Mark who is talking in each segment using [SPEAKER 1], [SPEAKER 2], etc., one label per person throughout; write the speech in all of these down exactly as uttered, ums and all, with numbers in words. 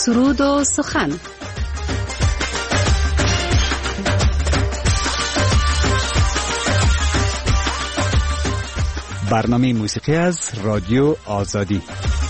[SPEAKER 1] سرود و سخن.
[SPEAKER 2] برنامه موسیقی از رادیو آزادی.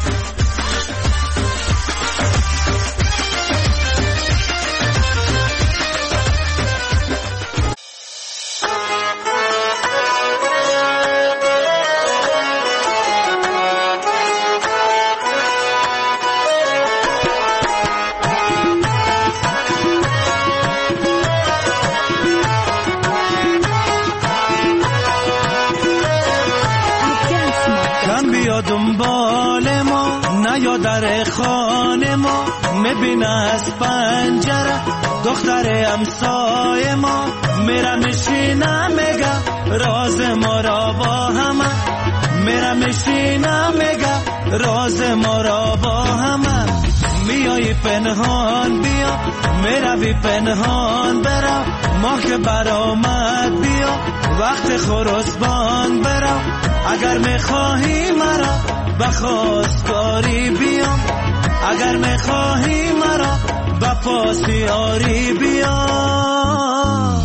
[SPEAKER 3] دنبال ما نیا در خانه ما، میبینه از پنجره دختر امسای ما، میره میشینه میگه راز ما را با همه، میره میشینه میگه راز ما را با همه. میای پنهان بیا، میروی پنهان برو، ما که برآمد بیا وقت خرسبان برو. اگر میخواهی مرا به خواستگاری بیام، اگر میخواهی مرا به پاسیاری بیام.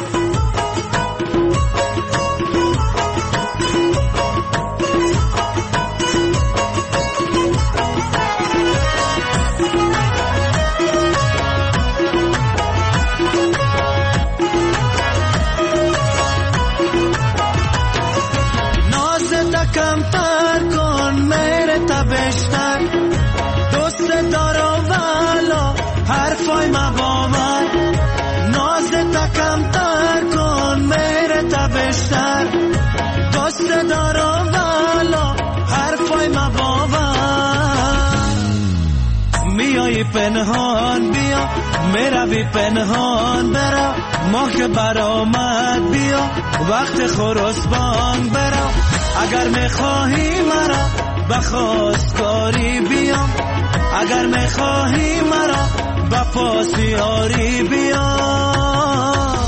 [SPEAKER 3] کمتر کن میره تا بیشتر، دوست دارم والا حرفای ما باور. نازت کمتر کن میره تا بیشتر، دوست دارم والا حرفای ما باور. میای پنهان بیا، میروی پنهان برو، ما که برآمد بیا وقت خرسبان برو. اگر میخواهی مرا به خواستگاری بیام، اگر میخواهی مرا به پاسیاری بیام.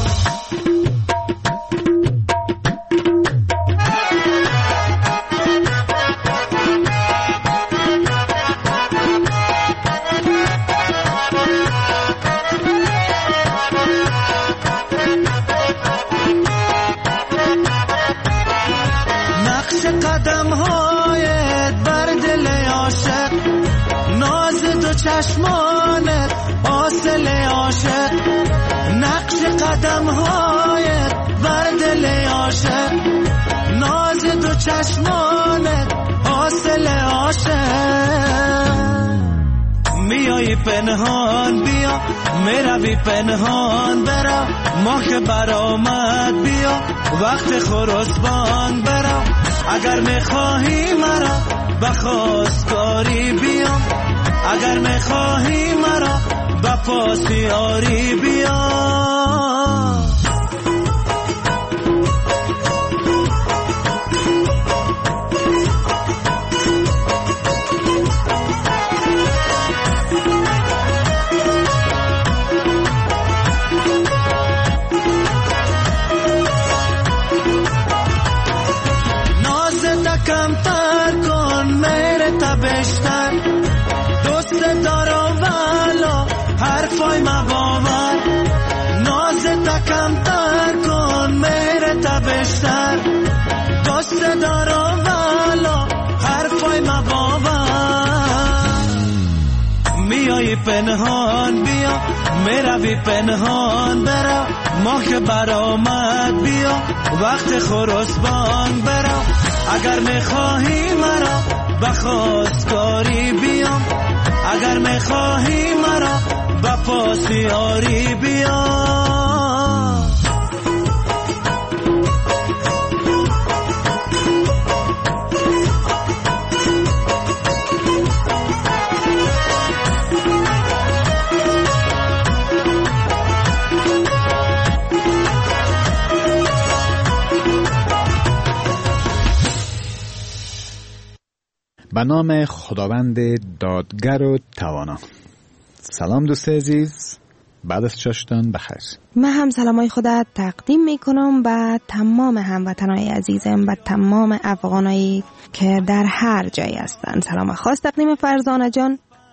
[SPEAKER 3] قدم هایت بر دل عاشق، ناز دو چشمانت حاصل عاشق. نقش قدم هایت بر دل عاشق، ناز دو چشمانت حاصل عاشق. میای پنهان بیا، میروی پنهان برو، ما که برآمد بیا وقت خرسبان برو. اگر میخواهی مرا به خواستگاری بیام، اگر میخواهی مرا به پاسیاری بیام. کمتر کن میره تا بیشتر، دوست دارم والا حرفای ما باور. نازت کمتر کن میره تا بیشتر، دوست دارم والا حرفای ما باور. میای پنهان بیا، میروی پنهان برو، ما که برآمد بیا وقت خرسبان برو. اگر میخواهی مرا به خواستگاری بیام، اگر میخواهی مرا به پاسیاری بیام.
[SPEAKER 2] به نام خداوند دادگر و توانا. سلام دوست عزیز، بعد از چاشتان بخیر.
[SPEAKER 4] من هم سلامای خودت تقدیم میکنم به تمام هموطنای عزیزم، به تمام افغانایی که در هر جایی هستن. سلام خاص تقدیم فرزانه جان.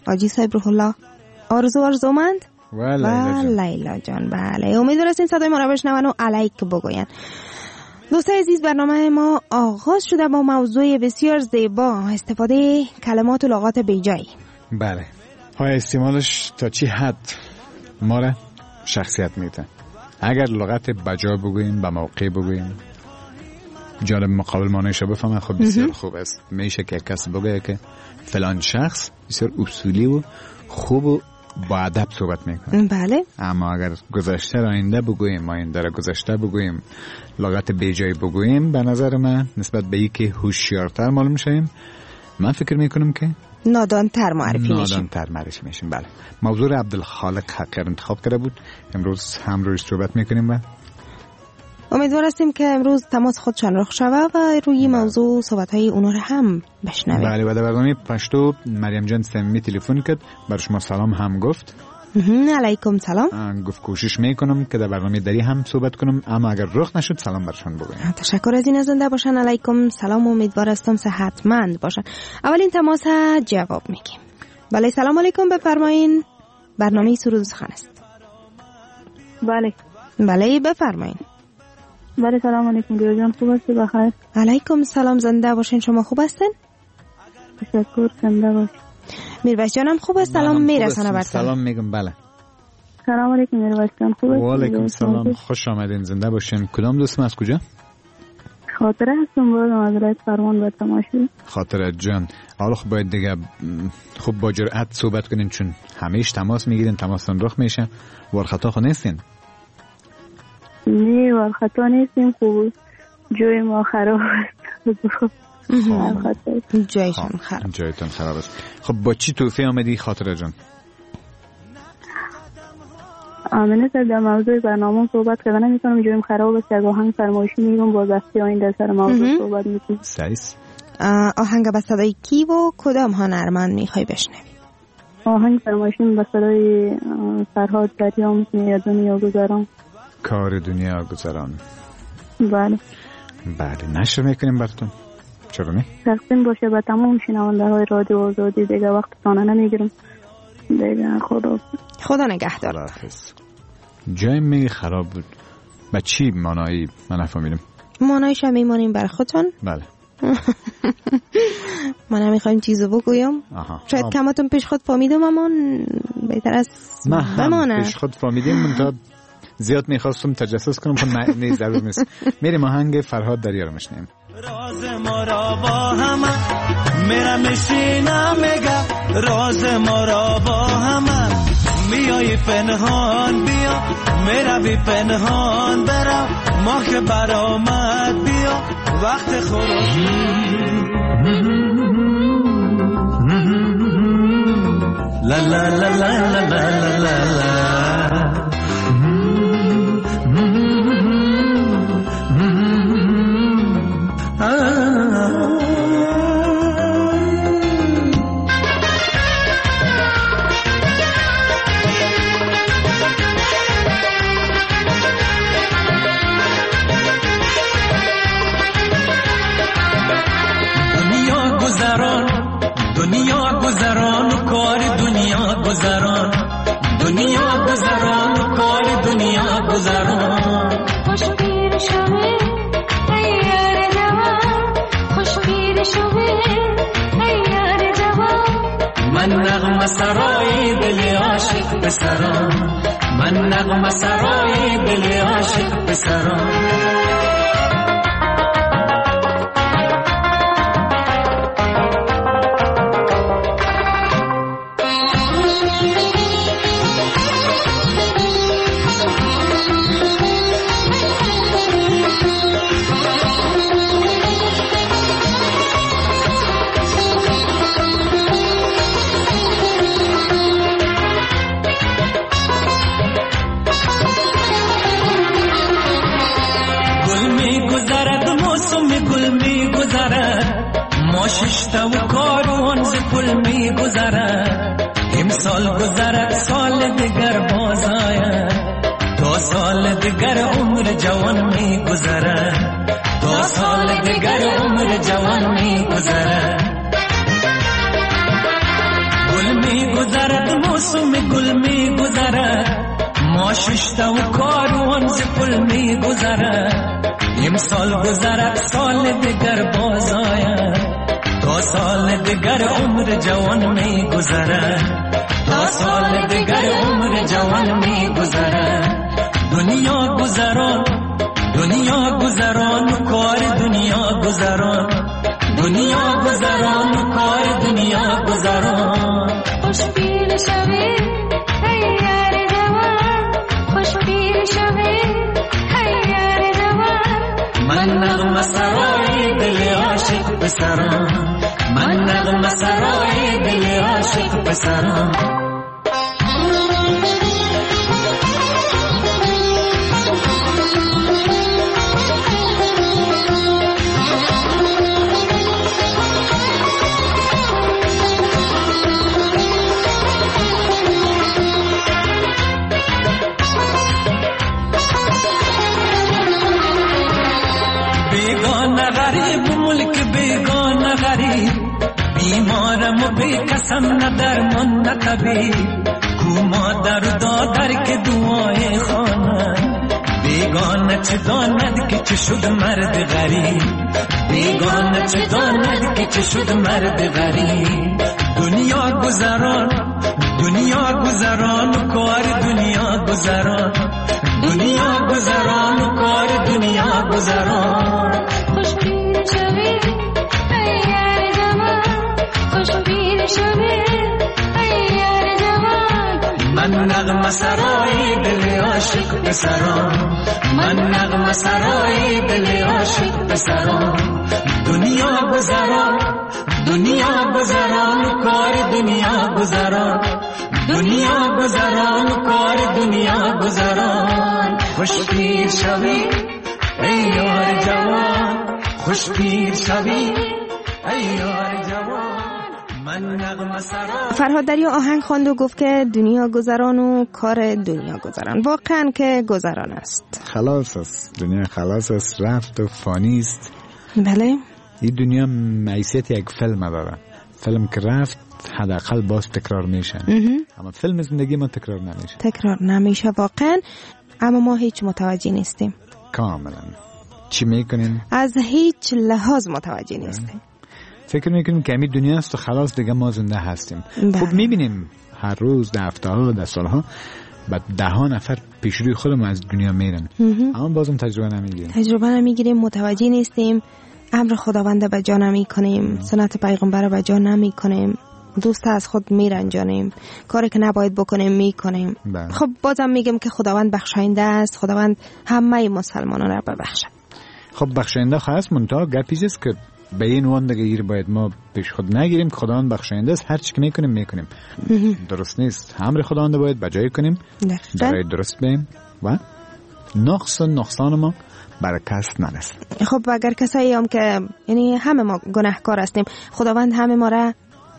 [SPEAKER 4] آجی صاحب روح الله، آرزو آرزومند
[SPEAKER 2] و
[SPEAKER 4] لیلا جان. بله، امیدوارم این صدای ما را بشنون و علیک بگوین. دوستان عزیز، برنامه ما آغاز شده با موضوع بسیار زیبا، استفاده کلمات و لغات بیجایی.
[SPEAKER 2] بله، های استعمالش تا چی حد ما را شخصیت میده. اگر لغت بجا بگوییم، به موقع بگوییم، جانب مقابل مانایش رو بفهمن، خب بسیار خوب است. میشه که کسی بگه که فلان شخص بسیار اصولی و خوب و با ادب صحبت میکنه.
[SPEAKER 4] بله.
[SPEAKER 2] اما اگر گذشته را آینده بگوییم، آینده را گذشته بگوییم، لغت بیجایی بگوییم، به نظر من نسبت به اینکه هوشیارتر معلوم میشیم، من فکر میکنم که
[SPEAKER 4] نادانتر معرفی میشیم.
[SPEAKER 2] نادانتر معرفی میشیم. بله. موضوع عبدالخالق حقیر انتخاب کرده بود، امروز هم روی صحبت میکنیم و
[SPEAKER 4] امیدوار هستیم که امروز تماس خودشان رخ شود و روی موضوع صحبت‌های اونا رو هم بشنویم.
[SPEAKER 2] بله، و در برنامه پشتو مریم جان سمی تلفن کرد، بر شما سلام هم گفت.
[SPEAKER 4] علیکم سلام.
[SPEAKER 2] گفت کوشش میکنم که در برنامه دری هم صحبت کنم، اما اگر رخ نشد سلام برشون بگویم.
[SPEAKER 4] تشکر از این زنده باشن. علیکم سلام، امیدوار هستم صحتمند باشن. اولین تماس جواب میگیم. بله، سلام علیکم، بفرمایین. برنامه سرود سخن است.
[SPEAKER 1] بله
[SPEAKER 4] بله بفرمایین.
[SPEAKER 1] بله سلام علیکم دیو جان، خوب هستی؟ بخیر.
[SPEAKER 4] علیکم سلام، زنده باشین. شما خوب هستین؟
[SPEAKER 1] تشکر، زنده باش.
[SPEAKER 4] میرویس جانم خوب است؟ سلام میرسانه برتون.
[SPEAKER 2] سلام میگم. بله
[SPEAKER 1] سلام علیکم میرویس جان، خوب هستی؟
[SPEAKER 2] و علیکم سلام، خوش آمدین، زنده باشین. کدام دوستم از کجا؟
[SPEAKER 1] خاطره هستم، باید مزرعه فرمان به تماشی.
[SPEAKER 2] خاطره جان، حالا خب باید دیگه خوب با جرأت صحبت کنین، چون همیشه تماس میگیرین، تماستان رخ میشه. ورخطا خو نیستین؟
[SPEAKER 1] نه ورخطا نیستیم، خوب جای ما خراب است.
[SPEAKER 4] جایتون خراب
[SPEAKER 2] جایتون خراب است. خب با چی توفیق آمدی خاطره جان؟
[SPEAKER 1] آمینه سر در موضوع برنامه صحبت که نمی کنم، جایم خراب است، از آهنگ فرمایشی میگم، با دستی آینده سر موضوع صحبت میکنم.
[SPEAKER 2] سعیس
[SPEAKER 4] آهنگ به صدای کی و کدام هنرمند میخوای بشنوی؟
[SPEAKER 1] آهنگ فرمایشی به صدای فرهاد دریام میاد، دنیا گذران.
[SPEAKER 2] کار دنیا گذران.
[SPEAKER 1] بله
[SPEAKER 2] بله، نشر میکنیم براتون. چرا نه؟
[SPEAKER 1] تقسیم باشه به تمام شنونده های رادیو آزادی. دیگه وقت تانه نمیگیرم دیگه. خدا
[SPEAKER 4] خدا نگهدار.
[SPEAKER 2] جای میگه خراب بود، به چی مانایی؟ من نفهمیدم.
[SPEAKER 4] مانایش هم میمانیم برای خودتون.
[SPEAKER 2] بله
[SPEAKER 4] من نمیخوایم چیزو بگویم.
[SPEAKER 2] آها.
[SPEAKER 4] شاید کمتون پیش خود فهمیدم، اما بهتر از بمانه.
[SPEAKER 2] پیش خود فهمیدیم، منتها زیاد میخواستم تجسس کنم، خود نیز ضرور نیست. میریم آهنگ فرهاد دریا رو میشنیم.
[SPEAKER 3] راز ما را با همه میرم میشینم میگه، راز ما را با همه میای پنهان بیا، میروی پنهان برم، ما که برآمد بیا وقت خروج. لا لا لا لا لا لا لا دنیا گذران و کار دنیا گذران، دنیا گذران و کار دنیا گذران.
[SPEAKER 5] خوش پیر شوه ای یار جوان، خوش پیر شوه ای یار جوان.
[SPEAKER 3] من نغمه سرای دل عاشق پسران، من نغمه سرای دل عاشق پسران. ششتا و کاروان ز پل می گذرد، امسال گذرد سال دیگر باز آید، تا سال دیگر عمر جوان می گذرد، تا سال دیگر عمر جوان می گذرد. گل می موسم گل می گذرد ما ششته و کاروان ز پل می گذرد نیم سال گذرد سال دیگر باز آید تا سال دیگر عمر جوان می گذرد تا سال دیگر عمر جوان می گذرد دنیا گذران دنیا گذران و کار دنیا گذران دنیا گذران و کار دنیا گذران
[SPEAKER 5] خوش پیر شوی ای یار جوان خوش پیر شوی ای یار جوان
[SPEAKER 3] من نغمه سرای دل عاشق پسران من نغمه سرای دل عاشق پسران بیمارم و بی قسم نه درمان نه طبیب کو مادر دادر که دعای خانه بیگانه چه داند که چه شد مرد غریب بیگانه چه داند که چه شد مرد غریب دنیا گذران دنیا گذران و کار دنیا گذران دنیا گذران و کار دنیا گذران
[SPEAKER 5] خوش پیر شوی ای یار جوان خوش پیر شوی ای یار جوان
[SPEAKER 3] من نغمه سرای دل عاشق پسران من نغمه سرای دل عاشق پسران دنیا گذران دنیا گذران و کار دنیا گذران دنیا گذران و کار دنیا گذران خوش پیر شوی ای یار جوان خوش پیر شوی ای یار جوان من نغمه سرای.
[SPEAKER 4] فرهاد دریا آهنگ خواند و گفت که دنیا گذران و کار دنیا گذران. واقعا که گذران است،
[SPEAKER 2] خلاص است، دنیا خلاص است، رفت و فانی است.
[SPEAKER 4] بله،
[SPEAKER 2] این دنیا حیثیت یک فیلم داره. فیلم که رفت حداقل باز تکرار میشه، اما فیلم زندگی ما تکرار نمیشه.
[SPEAKER 4] تکرار نمیشه واقعا. اما ما هیچ متوجه نیستیم.
[SPEAKER 2] کاملا. چی میکنیم؟
[SPEAKER 4] از هیچ لحاظ متوجه نیستیم.
[SPEAKER 2] فکر میکنیم که همین دنیا است و خلاص دیگه ما زنده هستیم. خب میبینیم هر روز در هفته‌ها و در سالها بعد ده ها نفر پیش روی خودمون از دنیا میرن، اما بازم تجربه نمیگیریم.
[SPEAKER 4] تجربه نمیگیریم، متوجه نیستیم، امر خداوند به جا نمی کنیم، سنت پیغمبر به جا نمی کنیم، دوست از خود میرنجانیم، کاری که نباید بکنیم میکنیم. خب بازم میگم که خداوند بخشاینده است، خداوند همه مسلمانان را ببخشد.
[SPEAKER 2] خب بخشاینده هست، منتها گپی است که به این وان دیگه گیر باید ما پیش خود نگیریم که خداوند بخشاینده است، هر چی که میکنیم میکنیم. درست نیست. امر خداوند باید بجای کنیم، برای درست بیم و نقص نقصان ما برای کس نرسه.
[SPEAKER 4] خب اگر کسایی هم که یعنی همه ما گناهکار هستیم، خداوند همه ما را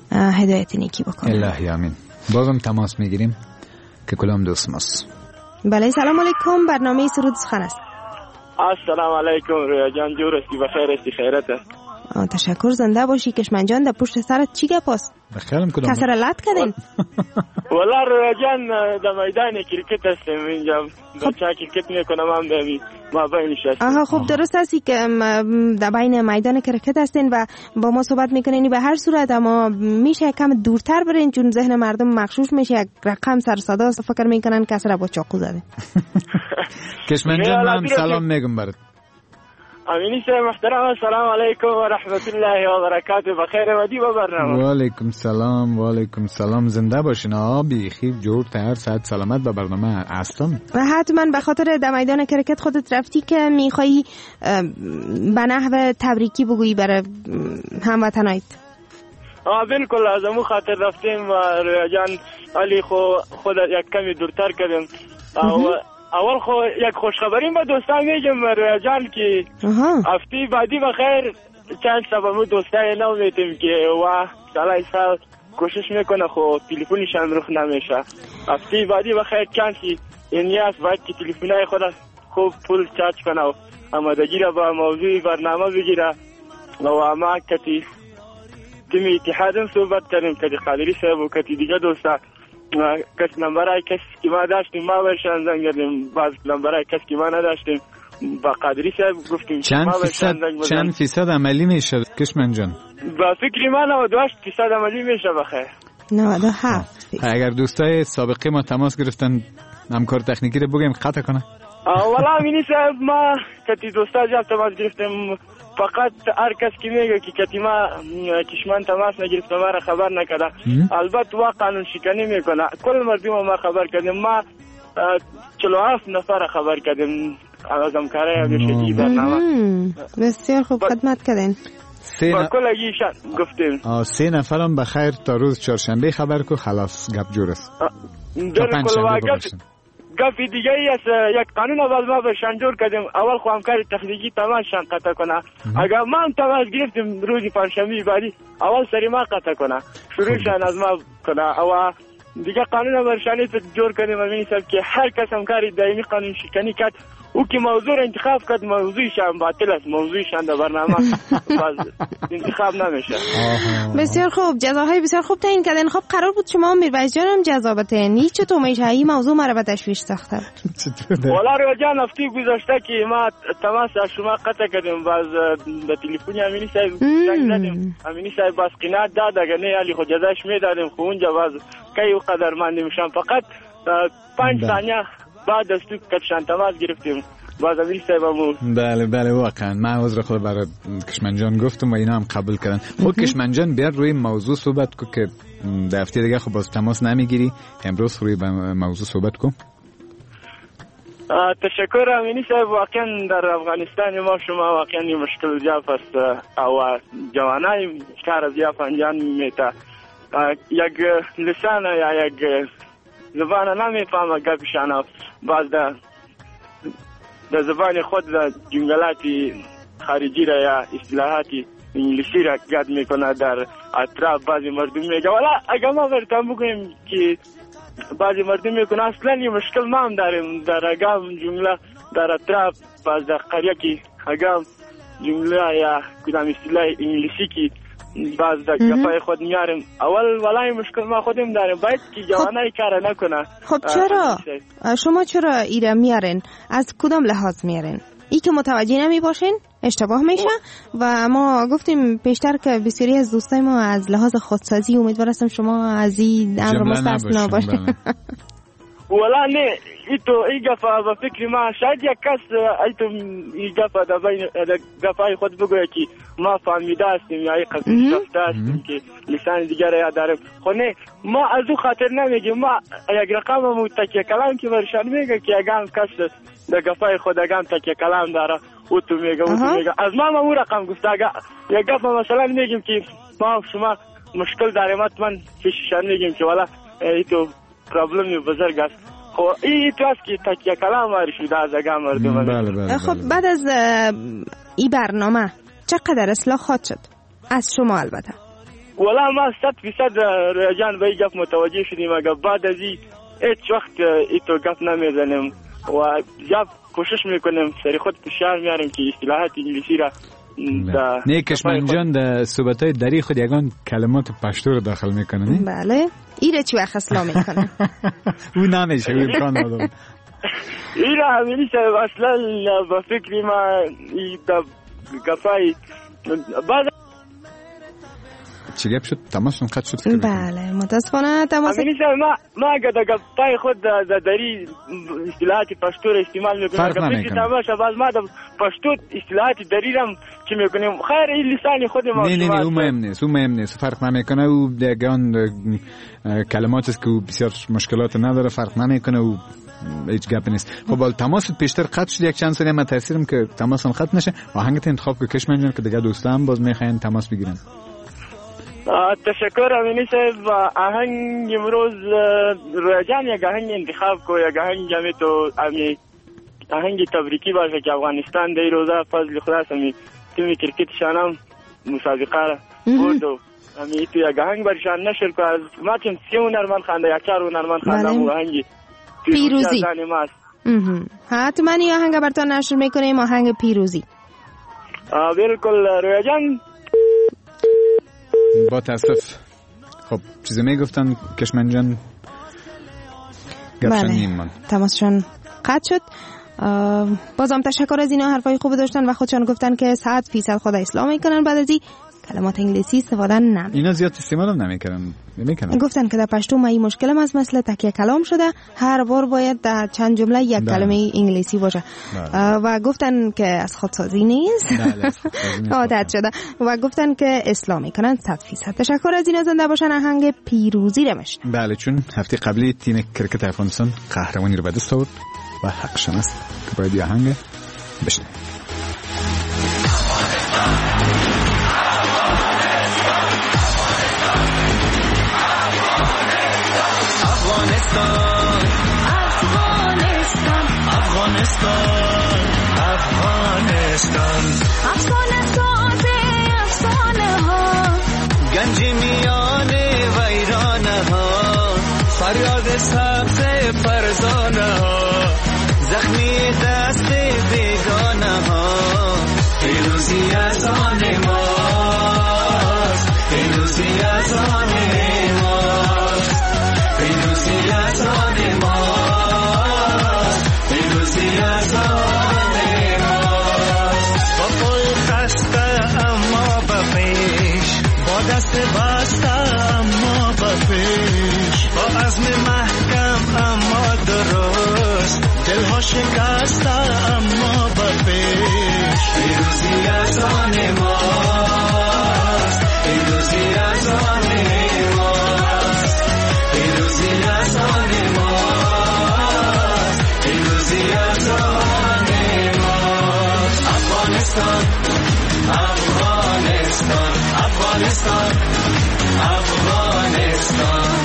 [SPEAKER 4] هدایت نیکی بکنه.
[SPEAKER 2] الهی آمین. بازم تماس میگیریم که کلام دوست ماست.
[SPEAKER 4] بله، سلام علیکم. برنامه سرود سخن است.
[SPEAKER 6] السلام علیکم رویا جان، جور استی بخیر استی خیرت است.
[SPEAKER 4] تشکر، زنده باشی. کشمن جان در پشت سرت چی گپ است؟
[SPEAKER 2] بخیرم کدام
[SPEAKER 4] کسر لط کردین؟
[SPEAKER 6] والا رویا جان در میدان کرکت هستیم اینجا، بچه کرکت میکنم هم در ما بین نشستیم.
[SPEAKER 4] آها خب درست هستی که در بین میدان کرکت هستین و با ما صحبت میکنین. به هر صورت اما میشه کم دورتر برین چون ذهن مردم مغشوش میشه، یک رقم سر صدا فکر میکنن کسر با چاقو زده.
[SPEAKER 2] کشمن جان من سلام میگم برات.
[SPEAKER 6] امینی سه محترم، السلام علیکم و رحمت الله و برکاته. بخیر و دی برنامه.
[SPEAKER 2] و علیکم سلام و علیکم سلام. زنده باشین. آبی خیر جور تر صحت سلامت به برنامه هستم.
[SPEAKER 4] و حتما به خاطر در میدان کرکت خودت رفتی که میخوایی به نحو تبریکی بگویی برای هموطنایت.
[SPEAKER 6] آه بالکل، از امو خاطر رفتیم و رویا جان علی خو خود یک کمی دورتر کردیم. اول خو یک خوشخبری با دوستان میگم رویا جان که هفته بعدی بخیر چند سبا مو دوستای نو میتیم که و سالای سال کوشش میکنه خو تلفنشان روخ نمیشه. هفته بعدی بخیر چانسی اینیاس باید که تلفنای خود خوب پول چارج کنه و آمادگی را با موضوع برنامه بگیره و اما کتی تیم اتحادم صحبت کردیم کتی قادری صاحب و کتی دیگه دوستا کس نمبرای کسی که ما داشتیم ما برشان زنگ کردیم، باز نمبرای کسی که ما نداشتیم با قادری صاحب گفتیم
[SPEAKER 2] چند فیصد چند فیصد عملی میشه کشمن جان؟
[SPEAKER 6] با فکری ما نود و هشت فیصد عملی میشه بخیر.
[SPEAKER 4] نود و هفت
[SPEAKER 2] اگر دوستای سابقه ما تماس گرفتن همکار تکنیکی رو بگیم قطع کنه.
[SPEAKER 6] والا امینی صاحب ما کتی دوستا جاب تماس گرفتیم، فقط هر کس که میگه که کتی ما کشمن تماس نگرفت ما را خبر نکرده، البته وا قانون شکنی میکنه. کل مردم ما خبر کردیم، ما چلو هفت نفر خبر کردیم از همکارای ابریشمی برنامه.
[SPEAKER 4] بسیار خوب خدمت کردین.
[SPEAKER 2] سه
[SPEAKER 6] با کلگیشان گفتیم
[SPEAKER 2] آه سه نفرم بخیر تا روز چهارشنبه خبر کو خلاص گپ جور است.
[SPEAKER 6] در کل واقع گفی دیگه ای است، یک قانون اول ما بهشان جور کردیم. اول خو همکاری تخنیکی تماشان قطع کنه، اگر ما هم تماس گرفتیم روزی پنجشنبه بعدی اول سری ما قطع کنه، شروعشان از ما کنه. او دیگه قانون برشانی تو جور کردیم امینی صاحب که هر کس همکاری دائمی قانون شکنی کرد او که موضوع انتخاب کرد موضوعشان باطل است، موضوعشان در برنامه باز انتخاب نمیشه.
[SPEAKER 4] بسیار خوب، جزاهای بسیار خوب تعیین کردین. خب قرار بود شما میرویس جان هم جزا بتین، هیچ چطور میشه این موضوع مرا به تشویش ساخته؟
[SPEAKER 6] والا رو جان هفته گذشته که ما تماس از شما قطع کردیم، باز به تلفن امینی صاحب زنگ زدیم، امینی صاحب باز قناعت داد اگر نه علی خود جزاش میدادیم، خو اونجا باز کی او قدر مندی میشم. فقط پنج ثانیه بعد از تو کتشان تماس گرفتیم باز امیر صاحبمو.
[SPEAKER 2] بله بله واقعا من عذر خود برای کشمن جان گفتم و اینا هم قبول کردن. خب کشمن جان بیا روی موضوع صحبت کو که در هفته دیگه خب باز تماس نمیگیری، امروز روی موضوع صحبت کو.
[SPEAKER 6] تشکر امینی صاحب. واقعا در افغانستان ما شما واقعا این مشکل زیاد است او جوانای کار زیاد انجام میده، یک لسان یا یک زبان نمیفهمه گپشان، باز در در زبان خود در جملات خارجی را یا اصطلاحات انگلیسی را گفت میکنه، در اطراف بعضی مردم میگه. والا اگر ما برتون بگویم که بعضی مردم میکنه اصلا این مشکل ما هم داریم در اگام جمله در اطراف باز در قریه که اگام جمله یا کدام اصطلاح انگلیسی که باز در گپای خود میاریم، اول والای مشکل ما خودم داریم، باید که جوانای کار نکنه.
[SPEAKER 4] خب چرا شما چرا ایره میارین؟ از کدام لحاظ میارین؟ ای که متوجه نمی باشین اشتباه میشه و ما گفتیم پیشتر که بسیاری از دوستای ما از لحاظ خودسازی امیدوار هستم شما از این امر مستثنا باشین.
[SPEAKER 6] ولا نه ایتو ای گفا و فکر ما شاید یک کس ایتو ای گفا در بین گفای خود بگوید که ما فهمیده هستیم یا ای قصد شفته هستیم که لسان دیگر را داریم. خب نه ما از او خاطر نمیگیم، ما یک رقم مو تکیه کلام که برشان میگه که اگم کس در گفای خود اگم تکیه کلام داره او تو میگه او تو میگه از ما مو رقم گفته. اگر یک گفا مثلا میگیم که ما شما مشکل داریم من پیششان میگیم که والا ایتو پرابلمی بزرگ است. خب این تو است که تکیه کلام واری شده از اگه مردم.
[SPEAKER 2] بله بله.
[SPEAKER 4] خب بعد از این برنامه چقدر اصلاح خواهد شد از شما؟ البته
[SPEAKER 6] والا ما صد فیصد ریاجان به این گفت متوجه شدیم، اگر بعد از این هیچ وقت ای تو گفت نمیزنیم و زیاد کوشش میکنیم سری خود فشار میاریم که اصطلاحات انگلیسی را
[SPEAKER 2] نه کشمن جان در صحبت‌های دری خود یگان کلمات پشتو رو داخل میکنه نه؟
[SPEAKER 4] بله ایره چی وقت اصلاح میکنه؟
[SPEAKER 2] او نمیشه او امکان نداره.
[SPEAKER 6] ایره همینی صاحب اصلا با فکری ما ای دا گفای بعد
[SPEAKER 2] چی گپ شد؟ تماسون قطع شد.
[SPEAKER 4] بله متاسفانه تماس
[SPEAKER 6] همینی صاحب ما ما اگر دا گفای خود دا دری اصطلاحات پشتو رو استعمال میکنیم،
[SPEAKER 2] فرق نمیکنه.
[SPEAKER 6] تماشه باز ما دا پشتو اصطلاحات دری رم چی میکنیم خیر این لسانی خود ما.
[SPEAKER 2] نه نه نه او مهم نیست، او مهم نیست، فرق نمیکنه. او دیگان کلماتی است که بسیار مشکلات نداره، فرق نمیکنه، او هیچ گپ نیست. خب حال تماس پیشتر قطع شد یک چند ثانیه من تاثیرم که تماسم قطع نشه. آهنگت انتخاب که کشمن جان که دیگه دوستان باز میخواین تماس بگیرن.
[SPEAKER 6] تشکر امینی صاحب. آهنگ امروز رویجان یک آهنگ انتخاب کو، یک آهنگ جمعی تو امی آهنگ تبریکی باشه که افغانستان دی روزه فضل خدا سمی تیمی کرکت شانم مسابقه را برد و امی تو یک آهنگ برشان نشر کو. از ما چون سی هنرمند خانده یا چار هنرمند خانده و آهنگی
[SPEAKER 4] پیروزی ها تو من این آهنگ براتون نشر میکنیم، آهنگ پیروزی.
[SPEAKER 6] بالکل رویجان.
[SPEAKER 2] با تاسف. خب چیزی میگفتن کشمن جان
[SPEAKER 4] بله تماسشان قطع شد. بازم تشکر از اینا، حرفای خوب داشتن و خودشان گفتن که صد فیصد خود اسلام میکنن، بعد از این کلمات انگلیسی استفاده نمی.
[SPEAKER 2] اینا زیاد استعمال هم نمیکنن. نمیکنن.
[SPEAKER 4] گفتن که در پشتو ما این مشکل از مسئله تکیه کلام شده، هر بار باید در چند جمله یک بله. کلمه انگلیسی باشه. بله. و گفتن که از خودسازی نیست. بله. عادت شده و گفتن که اسلام میکنن صد فیصد. تشکر از اینا، زنده باشن. آهنگ پیروزی رو میشن.
[SPEAKER 2] بله، چون هفته قبلی تیم کرکت افغانستان قهرمانی رو به دست آورد و حقشون است که باید آهنگ بشنویم.
[SPEAKER 3] Afghanistan, Afghanistan, Afghanistan, Afghanistan. Afghanistan se afsane ha, ganji miyane vairana ha, faryad sab se farzana ha, zakhmi dast begana ha. Firuzi azane mas, firuzi azane. دست بسته اما بپیش، با عزم محکم اما درست، دلها شکسته اما بپیش. پیروزی از آن ماست، پیروزی از آن ماست، پیروزی از آن ماست، پیروزی از آن ماست. افغانستان، افغانستان، Afghanistan, Afghanistan.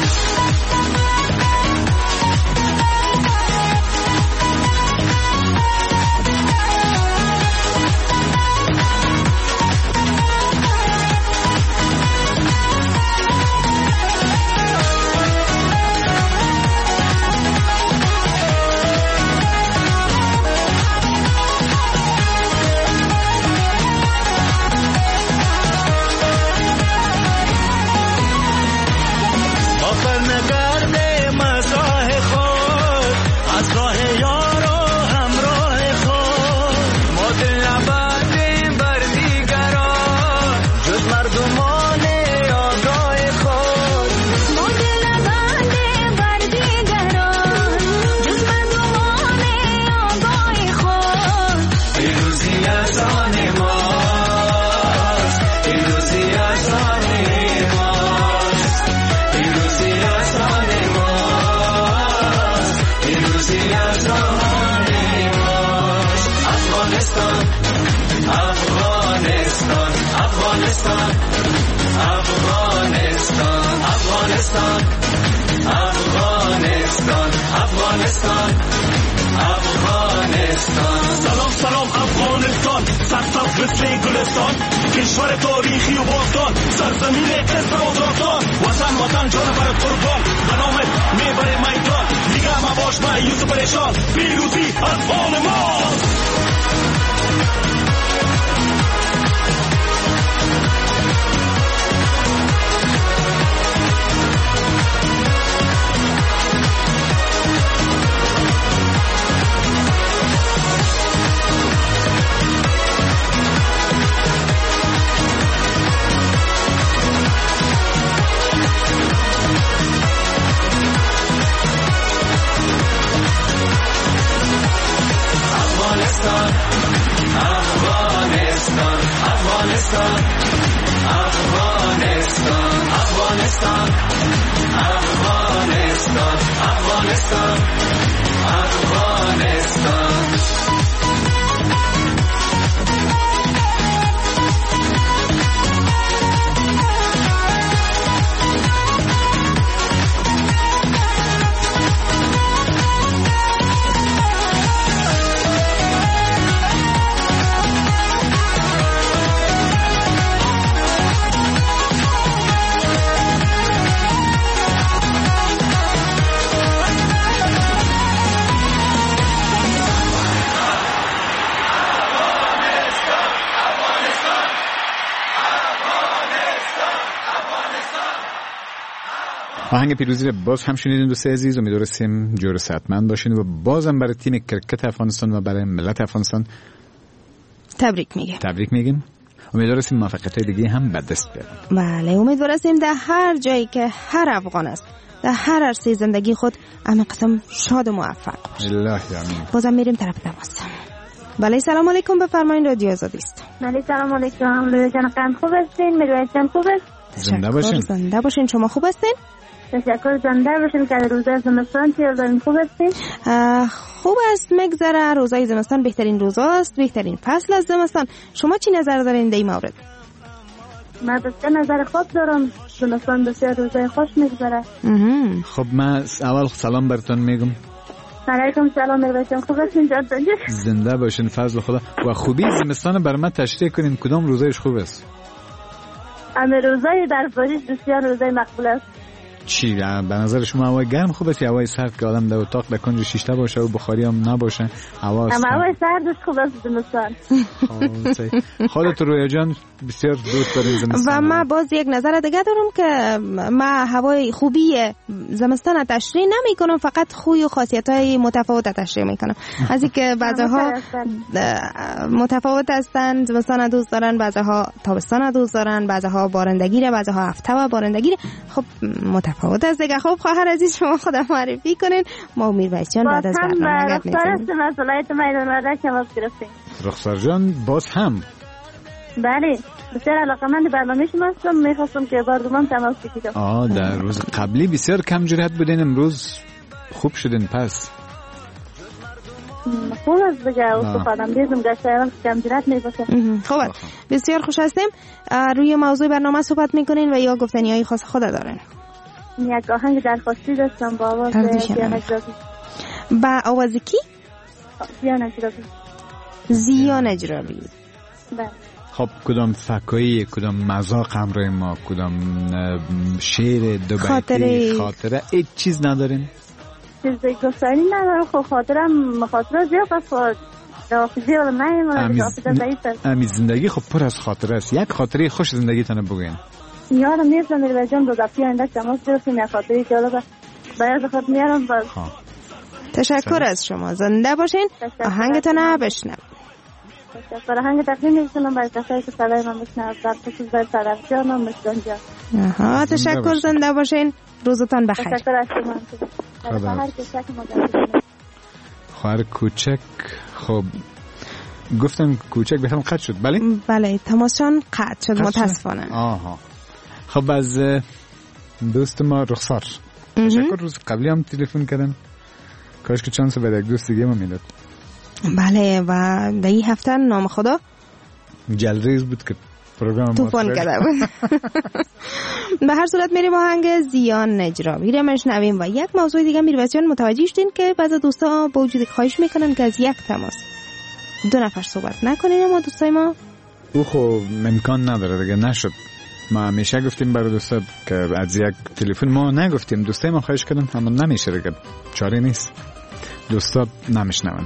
[SPEAKER 3] Afghanistan, Afghanistan. سلام سلام افغانستان، سرسبز مثل گلستان، کشور تاریخی و باستان، سرزمین عز و آزادان. وطن وطن جان برات قربان، به نامت میبره میدان. دیگه مباش مایوس و پریشان، پیروزی از آن ماست.
[SPEAKER 2] آهنگ پیروزی رو باز هم شنیدین دوست عزیز. امیدواریم جور صحتمند باشین و بازم برای تیم کرکت افغانستان و برای ملت افغانستان
[SPEAKER 4] تبریک میگیم.
[SPEAKER 2] تبریک میگیم. امیدواریم موفقیت‌های دیگه هم به دست بیارن.
[SPEAKER 4] بله امیدواریم در هر جایی که هر افغان است در هر عرصه زندگی خود عمیقاً شاد و موفق باشه.
[SPEAKER 2] الله آمین.
[SPEAKER 4] بازم میریم طرف تماس. بله سلام علیکم، بفرمایید رادیو آزادی است.
[SPEAKER 1] بله سلام علیکم. لوی جان قند خوب هستین؟ میرویس جان خوب است؟
[SPEAKER 2] زنده باشین.
[SPEAKER 4] زنده باشین. شما خوب هستین؟
[SPEAKER 1] تشکر. زنده باشین. که روزای زمستان چه دارین؟ خوب هستین؟
[SPEAKER 4] خوب است مگذره. روزای زمستان بهترین روزاست، بهترین فصل از زمستان. شما چی نظر دارین در این مورد؟
[SPEAKER 1] من بسیار نظر خوب دارم. زمستان بسیار روزای خوش میگذره.
[SPEAKER 2] خب من اول سلام براتون میگم.
[SPEAKER 1] علیکم سلام میرویس. خوب هستین جان؟
[SPEAKER 2] زنده باشین. فضل خدا. و خوبی زمستان برای من تشریح کنین کدام روزایش خوب است؟
[SPEAKER 1] اما روزای در پاریس بسیار روزای مقبول است.
[SPEAKER 2] چی به نظر شما هوای گرم خوب است یا هوای سرد که آدم در اتاق در کنج شیشته باشه و بخاری هم نباشه؟ هوا
[SPEAKER 1] اما هوای سردش خوب است زمستان.
[SPEAKER 2] خودت رویا جان بسیار دوست دارین زمستان.
[SPEAKER 4] و من باز یک نظر دیگه دارم که من هوای خوبی زمستان تشریح نمی کنم، فقط خوی و خاصیت‌های متفاوت تشریح می کنم. از اینکه بعضی‌ها متفاوت هستند، زمستان دوست دارن، بعضی‌ها تابستان دوست دارن، بعضی‌ها بارندگی را، بعضی‌ها هفته و بارندگی. خب متفاوت است دیگه. خب خواهر عزیز شما خودم معرفی کنین. ما میرویس جان بعد از برنامه گپ می‌زنیم.
[SPEAKER 1] مسئولیت میدان وعده تماس گرفتیم.
[SPEAKER 2] رخسار جان باز هم.
[SPEAKER 1] بله بسیار علاقه‌مند برنامه شما هستم. می‌خواستم که بارگمان تماس بگیرم.
[SPEAKER 2] آه در روز قبلی بسیار کم جرأت بودین، امروز خوب شدین. پس
[SPEAKER 1] خوب است دیگه. استفاده دیدم گشتم کم جرأت می‌باشه.
[SPEAKER 4] خوب بسیار خوش هستیم. روی موضوع برنامه صحبت می‌کنین و یا گفتنی‌های خاص خود دارین؟
[SPEAKER 1] یک آهنگ درخواستی داشتم با آواز زیان اجرابی.
[SPEAKER 4] با آواز کی؟
[SPEAKER 1] زیان اجرابی.
[SPEAKER 4] زیان اجرابی.
[SPEAKER 1] بله.
[SPEAKER 2] خب کدام فکایی، کدام مذاق همراه ما، کدام شعر دو بیتی، خاطره، هیچ چیز نداریم؟
[SPEAKER 1] چیزی گفتنی ندارم. خب خاطرم خاطره زیاد است. حافظه ولی نه حافظه ضعیف است.
[SPEAKER 2] امی زندگی خب پر از خاطره است. یک خاطره خوش زندگی تنه بگوین.
[SPEAKER 1] یادم میاد میرویس جان دو دفعه آینده تماس گرفتیم. یک خاطره جالب باید خود میارم. باز
[SPEAKER 4] تشکر از شما. زنده باشین. آهنگتون بشنویم.
[SPEAKER 1] تشکر. آهنگ تقدیم میکنم برای کسایی که صدای من بشنوند، در خصوص برای صدف جان و مشکان جان.
[SPEAKER 4] آها تشکر. زنده باشین. روزتان بخیر.
[SPEAKER 1] تشکر از شما. خواهر کوچک مدرسه.
[SPEAKER 2] خواهر کوچک. خب گفتم کوچک بهترم قطع شد. بله
[SPEAKER 4] بله تماسشان قطع شد متاسفانه.
[SPEAKER 2] آها خب از دوست ما رخسار تشکر. روز قبلی هم تلفن کردن، کاش که چانس به یک دوست دیگه ما میداد.
[SPEAKER 4] بله و در این هفته نام خدا
[SPEAKER 2] جلریز بود که پروگرام
[SPEAKER 4] توفان کرده بود. به هر صورت میریم آهنگ زیان اجرابی رو میشنویم و یک موضوع دیگه میرویس جان متوجه شدین که بعضی دوستا با وجود خواهش میکنن که از یک تماس دو نفر صحبت نکنین. اما دوستای ما
[SPEAKER 2] او خب امکان نداره دیگه، نشد. ما همیشه گفتیم برای دوستا که از یک تلفن ما نگفتیم، دوستای ما خواهش کردن اما نمیشه دیگه، چاره نیست، دوستا نمیشنون.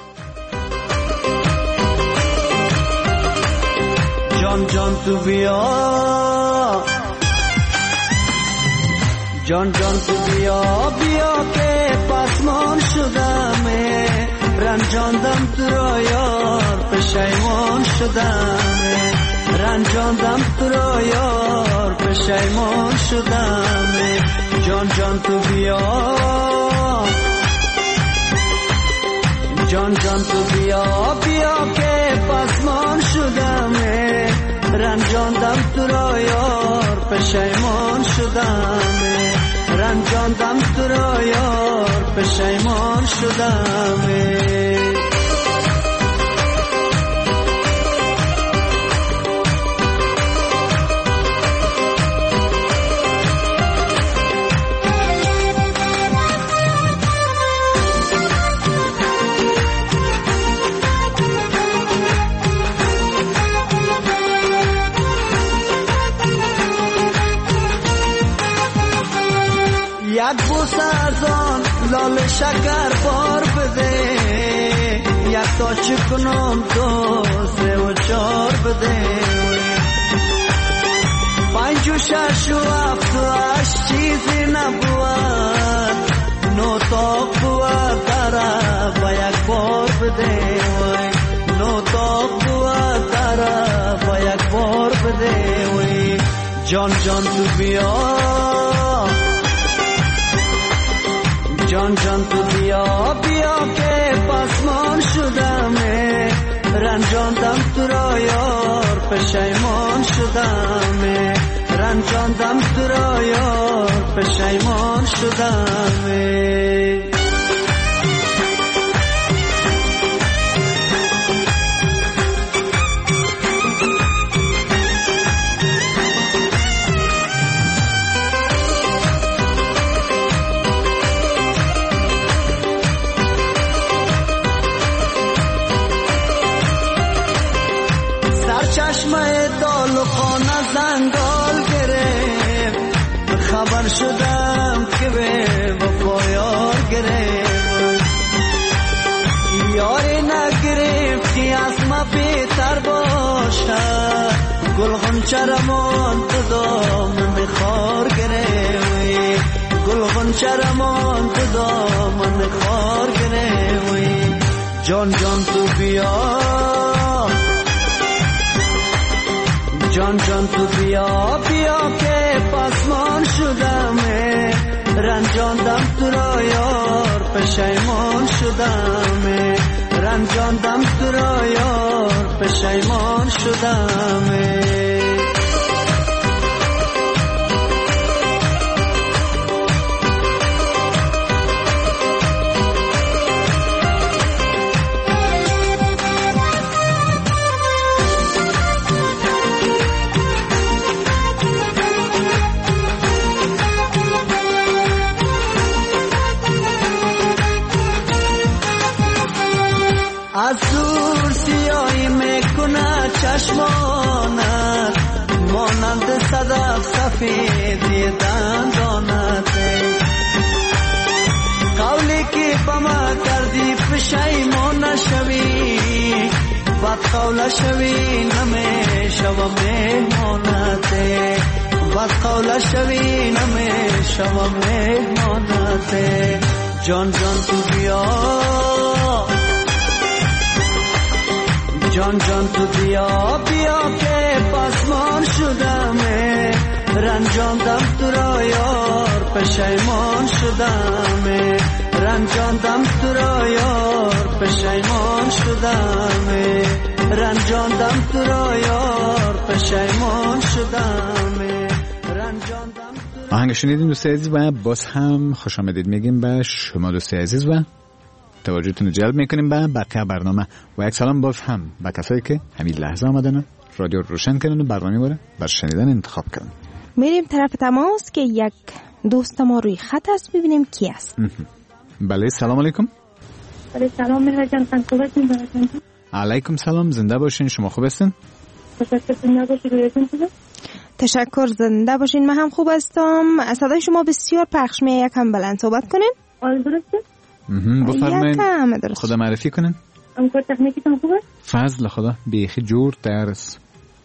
[SPEAKER 3] جان جان تو بیا، جان جان تو بیا بیا که پسمان شدمه، رنجاندم تو را یار پشیمان شدمه، رنجاندم تو را یار پشیمان شدمه. جان جان تو بیا، جان جان تو بیا بیا که پسمان شدمه، رنجاندم تو را یار پشیمان شدمه، رنجاندم تو را یار پشیمان شدمه. یک بوسه از آن لال شکر بار بده، یک تا چکنم دو سه و چار بده، پنج و شش و هفت و هشت چیزی نبود نو تاق بود داره با یک بار بده وای نو تاق بود داره با یک بار بده وای جان جان تو بیا جان جان تو بیا بیا که پسمان شدمه رنجاندم تو را یار پشیمان شدمه رنجاندم تو را یار پشیمان شدمه چشمه دال و خانه زنگال گرفت خبر شدم که به وفا یار گرفت یاری نگرفتی از ما بهتر باشد گل غنچه رمان تو دامن خار گرفت گل غنچه رمان تو دامن خار گرفت جان جان تو بیا جان جان تو بیا بیا که پسمان شدمه رنجاندم تو را یار پشیمان شدمه رنجاندم تو را یار پشیمان شدمه از دور سیاهی میکنه چشمانت مانند صدف سفیدی دندانت قولی که با ما کردی پشیمان نشوی بد قول شوی نمیشوم مهمانت بد قول شوی نمیشوم مهمانت جان جان تو بیا جان جان تو بیا بیا که پسمان شدمه رنجاندم تو را یار پشیمان شدمه رنجاندم تو را یار پشیمان شدمه رنجاندم تو را یار پشیمان شدمه رنجاندم
[SPEAKER 2] آهنگ شنیدین دوست عزیز و باز هم خوش آمدید میگیم به شما دوست عزیز و توجهتون رو جلب میکنیم به بقیه برنامه و یک سلام باز هم به کسایی که همین لحظه آمدن رادیو روشن کردن و برنامه باره بر شنیدن انتخاب کردن.
[SPEAKER 4] میریم طرف تماس که یک دوست ما روی خط است ببینیم کی است.
[SPEAKER 2] بله سلام علیکم.
[SPEAKER 1] بله سلام میرا جان خان خوب هستین؟
[SPEAKER 2] علیکم سلام زنده باشین شما خوب هستین؟
[SPEAKER 1] تشکر زنده باشین.
[SPEAKER 4] تشکر زنده باشین من هم خوب هستم. صدای شما بسیار پخش میاد یکم بلند صحبت کنین.
[SPEAKER 1] آره درسته؟
[SPEAKER 2] بفرمایید خدا معرفی کنین.
[SPEAKER 1] امکان تکنیکتون خوبه؟
[SPEAKER 2] فضل خدا بیخی جور درس.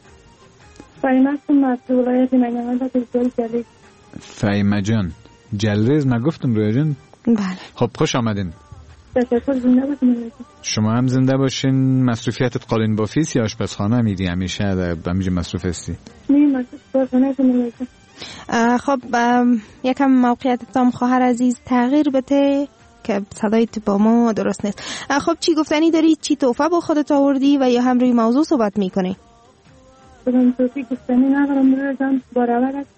[SPEAKER 1] فایمه هستم از ولایت نگهان و تجزیه جلیز.
[SPEAKER 2] فایمه جان جلریز ما گفتم رویا جان.
[SPEAKER 4] بله.
[SPEAKER 2] خب خوش آمدین.
[SPEAKER 1] تشکر زنده باشین.
[SPEAKER 2] شما هم زنده باشین. مصروفیتت قالین بافیس یا آشپزخانه میری همیشه همینجا مصروف هستی؟
[SPEAKER 1] نه مصروف نمیشم.
[SPEAKER 4] خب یکم موقعیتتان خواهر عزیز تغییر بده که صدایت با ما درست نیست. خب چی گفتنی داری؟ چی تحفه با خودت آوردی و یا هم روی موضوع صحبت میکنی؟
[SPEAKER 1] بدون توفی گفتنی ندارم میرزم بارور است.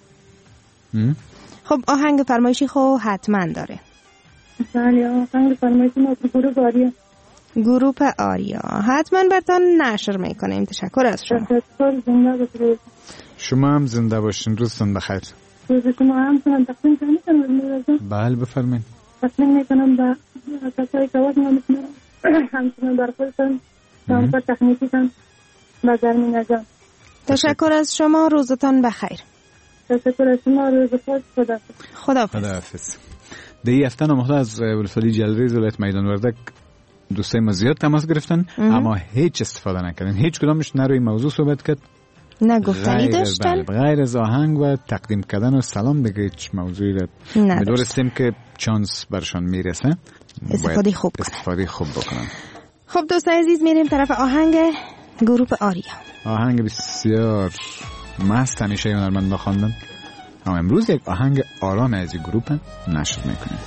[SPEAKER 4] خب آهنگ فرمایشی خو حتما داره.
[SPEAKER 1] بله آهنگ فرمایشی ما گروه آریا.
[SPEAKER 4] گروه آریا حتما براتون نشر میکنیم. تشکر از شما.
[SPEAKER 1] تشکر زنده باشید.
[SPEAKER 2] شما هم زنده باشین. روزتون بخیر.
[SPEAKER 1] روز شما هم تونم تقسیم کنم میرزم.
[SPEAKER 2] بله بفرمایید.
[SPEAKER 1] تقسیم میکنم با کسایی که وقت نمیتونم همچنان بر خودتان همکار تکنیکی کن با زرمین نجان.
[SPEAKER 4] تشکر از شما. روزتان بخیر.
[SPEAKER 1] تشکر از شما. روز خود خدا
[SPEAKER 4] خدا
[SPEAKER 2] حافظ. دی هفته نمخته از ولسوالی جلریز ولایت میدان وردک دوستای ما زیاد تماس گرفتن اما هیچ استفاده نکردن. هیچ کدامش نه روی موضوع صحبت کرد
[SPEAKER 4] نه گفتنی داشتن؟
[SPEAKER 2] غیر از آهنگ و تقدیم کردن و سلام دیگه هیچ موضوعی را می‌دونستیم که چانس برشان میرسه.
[SPEAKER 4] استفاده خوب کنن.
[SPEAKER 2] استفاده خوب بکنن.
[SPEAKER 4] خب دوستان عزیز میریم طرف آهنگ گروه آریا.
[SPEAKER 2] آهنگ بسیار مست همیشه هنرمند بخواندن. اما امروز یک آهنگ آرام از این گروه نشر میکنیم.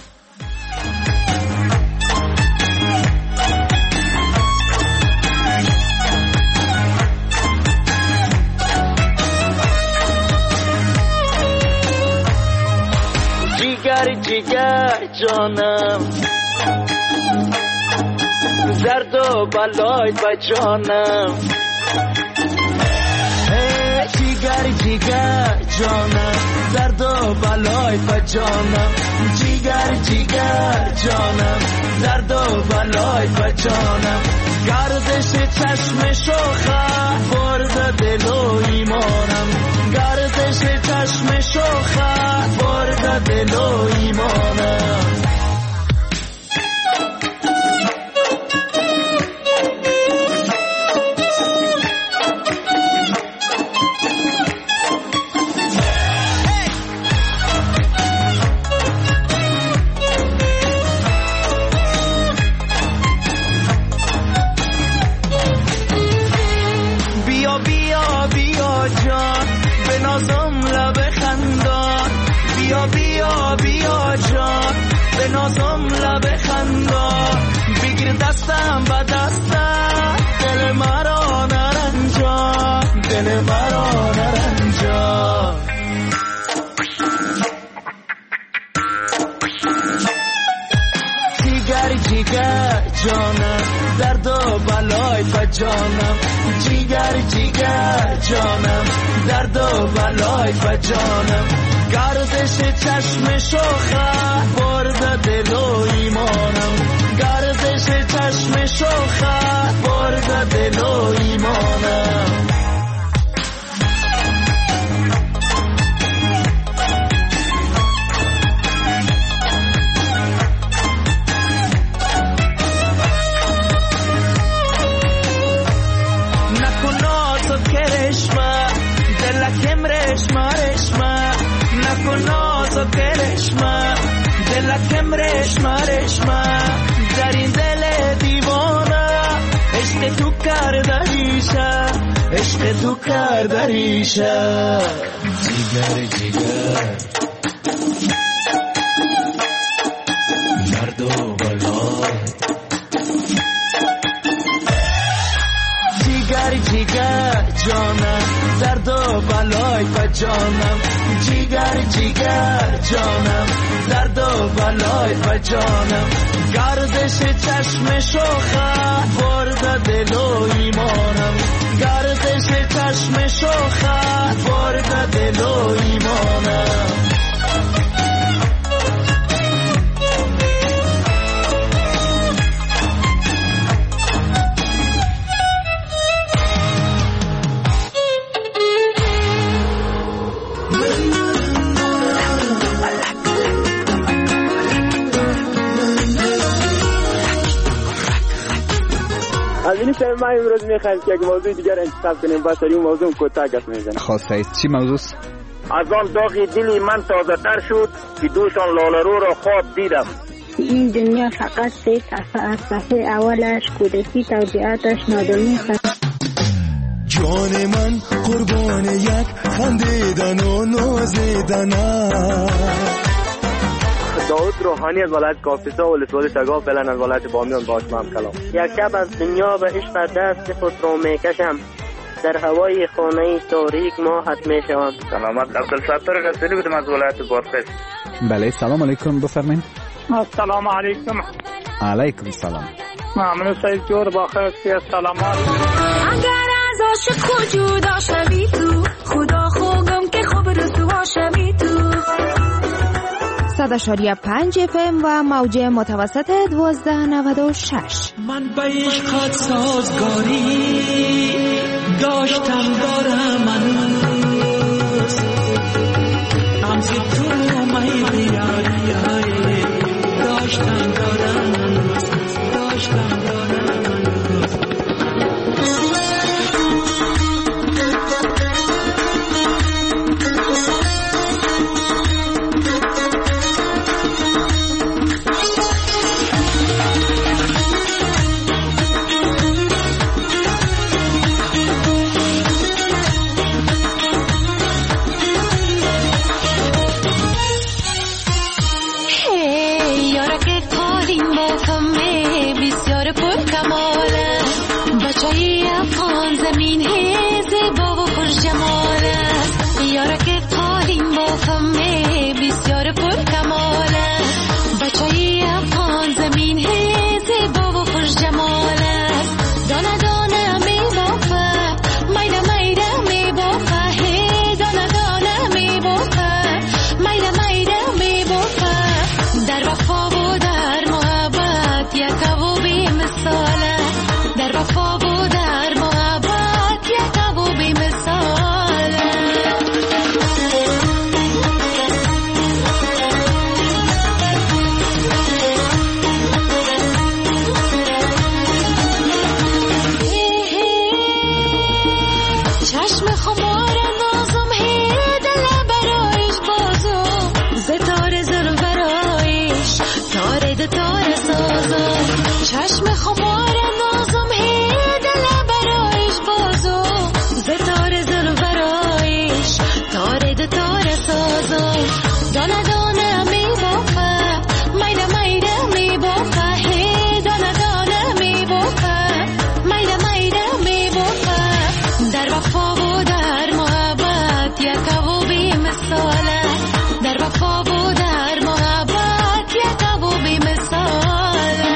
[SPEAKER 7] جیگر جیگر جانم درد و بلای با جانم جیگر جیگر جانم درد و بلای با جانم جیگر جیگر جانم درد و بلای با جانم گردش چشم شوخه برد دل و ایمانم گردش چشم شوخه برد دل و ایمانم بیا بیا جان به نازم لب خندان بگیر دستم با دستم دل مرا نرنجان دل مرا نرنجان جیگر جیگر جانم درد و بلای با جانم جیگر جیگر جانم درد و بلای با جانم گردش چشم شوخه برد دل و ایمانم گردش چشم شوخه برد دل و ایمانم نکن تو کرشمه دلکم رشمه رشمه نکن نازو کرشمه دلکم رشمه رشمه در این دل دیوانه عشق تو کرده ریشه عشق تو کرده ریشه جیگر جیگر درد و بلای جیگر جیگر جانم درد و بلای با جانم جیگر جیگر جانم درد و بلای با جانم گردش چشم شوخه برد دل و ایمانم گردش چشم شوخه برد دل و ایمانم
[SPEAKER 6] از این شب ما امروز میخوایم که یک موضوع دیگر انتخاب کنیم با سری موضوع کوتاه گپ میزنیم.
[SPEAKER 2] خواسته است چی موضوع است؟
[SPEAKER 6] از آن داغی دلی من تازه تر شد که دوشان لاله‌رو را خواب دیدم.
[SPEAKER 1] این دنیا فقط سه صفحه از صفحه اولش کودکی توضیحاتش نادرمی است.
[SPEAKER 3] جان من قربان یک خندیدن و نازیدن.
[SPEAKER 6] داود روحانی از ولایت کاپیسا و ولسوالی شگاه فعلا از ولایت بامیان با شما کلام.
[SPEAKER 8] یک شب از دنیا به عشق دست خود رو میکشم در هوای خانه تاریک ماهت میشوم.
[SPEAKER 6] سلامت عبدالستار رسولی بودم از ولایت بادغیس.
[SPEAKER 2] بله سلام علیکم بفرمایید.
[SPEAKER 6] السلام علیکم.
[SPEAKER 2] علیکم سلام.
[SPEAKER 6] ممنون سید جور بخیر سلامات.
[SPEAKER 5] اگر از عاشق جدا شوی تو خدا خوگم که خوب رسوا شوی تو.
[SPEAKER 4] صد اشاریه پنج اف ام و موجه متوسط دوازده نود و شش.
[SPEAKER 3] من به عشقت سازگاری داشتم دارم من همزی تو میلی داشتم دارم داشتم دارم
[SPEAKER 5] جمال است یارک قالین بافمه بسیار پر کمال است بچه‌ی افغان زمین هی زیبا و خوش جمال است دانه دانه می بافه میده میده می بافه هی دانه دانه می بافه میده میده می بافه در وفا و در محبت یک و بی مثاله در وفا و در محبت یک و بی مثاله چشم خمار نازم هی دل برایش بازو ستاره زل برایش تاره ده تاره سازم چشم خمار نازم هی دل برایش بازو ستاره زل برایش تاره ده تاره سازم دانه دانه می بافه میده میده می بافه هی دانه دانه می بافه میده میده می بافه در وفا و در محبت یک و بی مثاله در وفا و در محبت یک و بی مثاله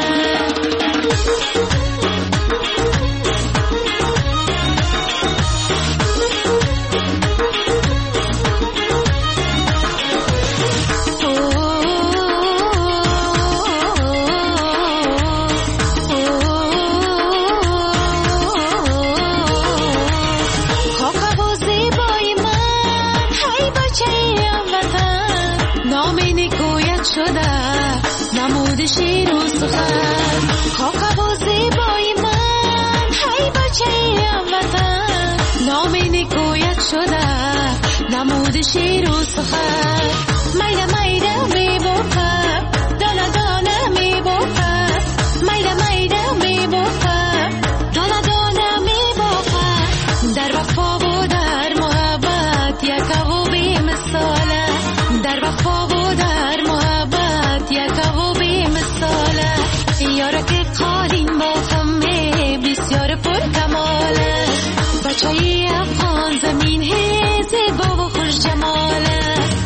[SPEAKER 5] خاک و زیبای من هی بچه‌یم وطن نام نیکویت شده نمود شیر و سخن خاک و زیبای من هی بچه‌یم وطن نام نیکویت شده نمود شیر و سخن میده میده می بافه دانه دانه می بافه میده میده می بافه دانه دانه می بافه در وفا و در محبت یک و بی مثاله در وفا و در محبت یک و بی مثاله یارک قالین بافمه بسیار پر کماله بچه‌ی افغان زمین هی زیبا و خوش جماله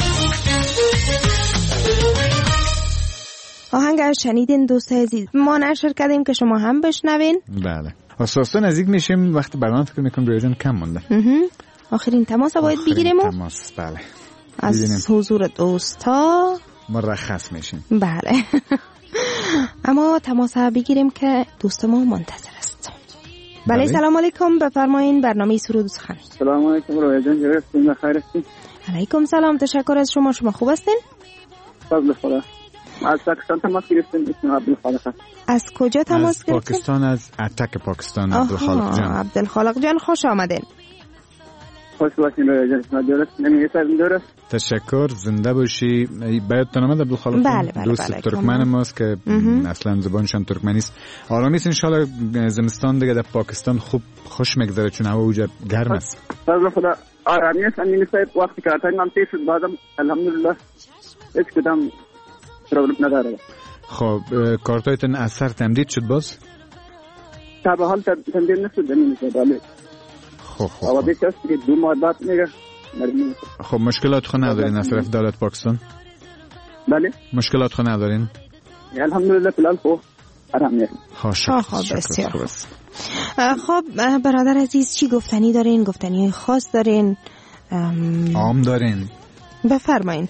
[SPEAKER 4] آهنگ شنیدین دوست عزیز ما نشر کردیم که شما هم بشنوین.
[SPEAKER 2] بله اساسا نزدیک میشیم وقت برنامه فکر میکنم رویجان کم مونده.
[SPEAKER 4] آخرین تماس باید بگیریم و
[SPEAKER 2] تماس بله
[SPEAKER 4] از
[SPEAKER 2] بگیریم.
[SPEAKER 4] حضور دوستا
[SPEAKER 2] مرخص میشیم.
[SPEAKER 4] بله اما تماس بگیریم که دوست ما منتظر است. بله, بله. سلام علیکم بفرمایین برنامه سرود و سخن.
[SPEAKER 9] سلام علیکم رویجان جرفتین بخیر هستین؟
[SPEAKER 4] علیکم سلام تشکر از شما شما خوب هستین؟
[SPEAKER 9] فضل خدا. از پاکستان تماس گرفتیم اسم عبدالخالق.
[SPEAKER 4] از کجا تماس گرفتین؟
[SPEAKER 2] از پاکستان از اتک پاکستان عبدالخالق جان.
[SPEAKER 4] عبدالخالق جان خوش آمدین.
[SPEAKER 9] خوش باشین رویجان شما درست نمی‌گیسازم درست.
[SPEAKER 2] تشکر زنده باشی. باید تنامد عبدالخالق
[SPEAKER 4] بله بله
[SPEAKER 2] دوست
[SPEAKER 4] بله
[SPEAKER 2] ترکمن ماست که اصلا زبانشان ترکمنی است. آرامی است ان شاء الله زمستان دیگه در پاکستان خوب خوش میگذره چون هوا اونجا گرم است.
[SPEAKER 9] فضل خدا آرامی است امین صاحب وقتی کارتای من تیز شد بعدم الحمدلله هیچ کدام پرابلم نداره.
[SPEAKER 2] خب کارتایتون اثر تمدید شد باز؟
[SPEAKER 9] تا به حال تمدید نشد امین صاحب ولی
[SPEAKER 2] خب خب
[SPEAKER 9] اما بیش از دو ماه بعد میگه.
[SPEAKER 2] خب مشکلات خو ندارین از طرف دولت پاکستان؟
[SPEAKER 9] بله
[SPEAKER 2] مشکلات خو ندارین؟
[SPEAKER 9] الحمدلله فلال خو آرامیه.
[SPEAKER 2] خوشا
[SPEAKER 4] خب بسیار خوب. خب برادر عزیز چی گفتنی دارین؟ گفتنی خاص دارین؟
[SPEAKER 2] عام دارین؟
[SPEAKER 4] بفرمایین.